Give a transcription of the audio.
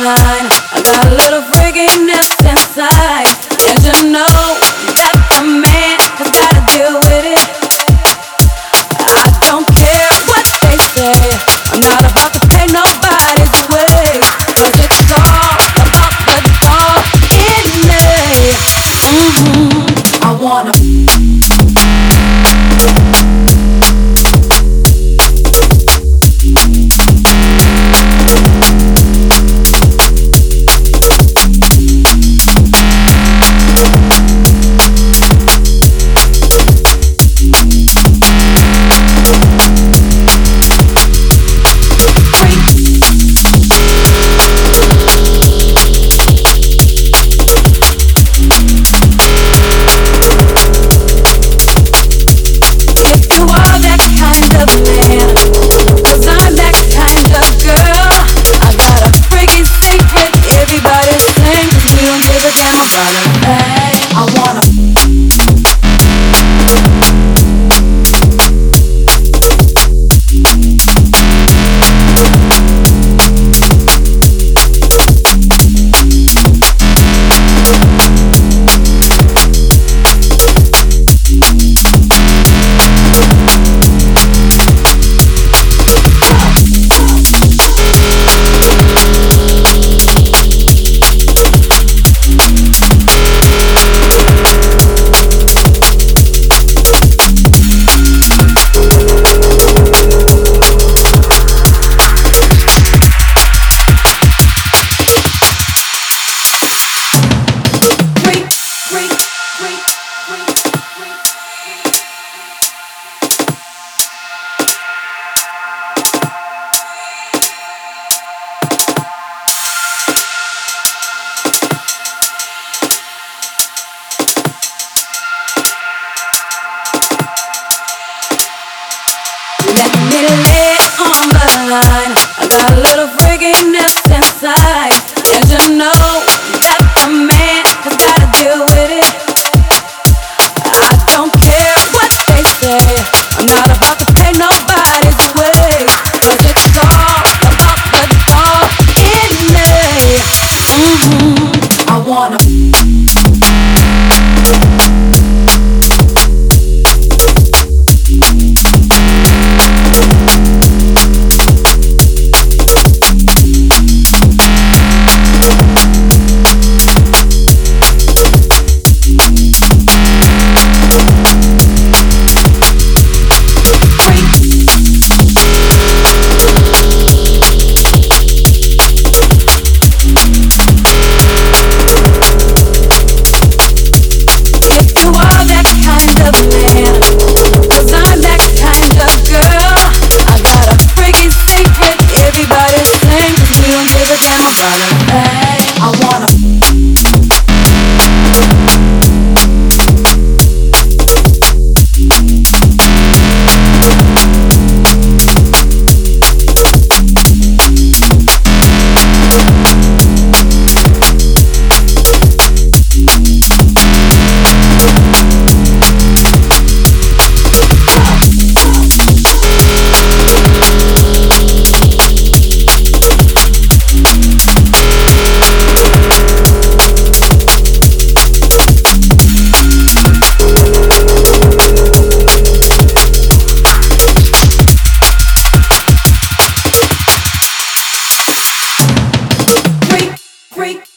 mine. I got a little freakiness inside, and you know that a man has gotta deal with it. I don't care what they say, I'm not about to pay nobody's way, 'cause it's all about the dog in me. I wanna let me lay on the line. I got a little freakiness inside, and you know that a man has gotta deal with it. I don't care what they say, I'm not about to pay nobody's way, 'cause it's all about the dog in me. I wanna freak.